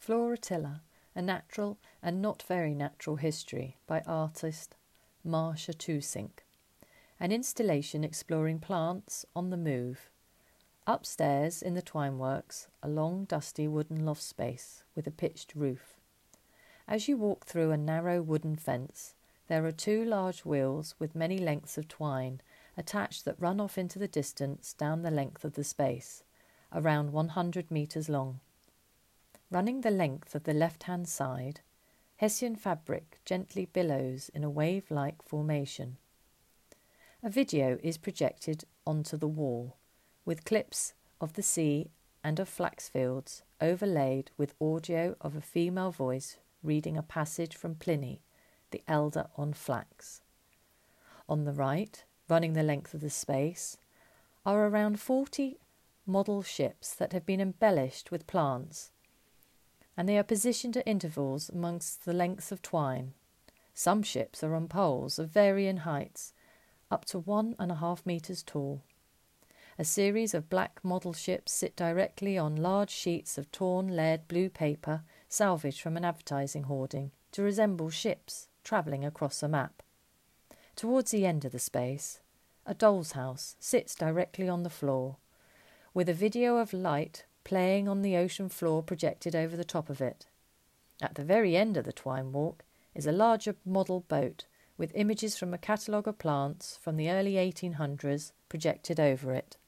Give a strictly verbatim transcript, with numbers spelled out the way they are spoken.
Floratilla, A Natural and Not Very Natural History by artist Marsha Toosink. An installation exploring plants on the move. Upstairs in the Twineworks, a long dusty wooden loft space with a pitched roof. As you walk through a narrow wooden fence, there are two large wheels with many lengths of twine attached that run off into the distance down the length of the space, around one hundred metres long. Running the length of the left-hand side, Hessian fabric gently billows in a wave-like formation. A video is projected onto the wall, with clips of the sea and of flax fields overlaid with audio of a female voice reading a passage from Pliny, the Elder on Flax. On the right, running the length of the space, are around forty model ships that have been embellished with plants, and they are positioned at intervals amongst the lengths of twine. Some ships are on poles of varying heights, up to one and a half metres tall. A series of black model ships sit directly on large sheets of torn lead blue paper salvaged from an advertising hoarding to resemble ships travelling across a map. Towards the end of the space, a doll's house sits directly on the floor, with a video of light playing on the ocean floor projected over the top of it. At the very end of the twine walk is a larger model boat with images from a catalogue of plants from the early eighteen hundreds projected over it.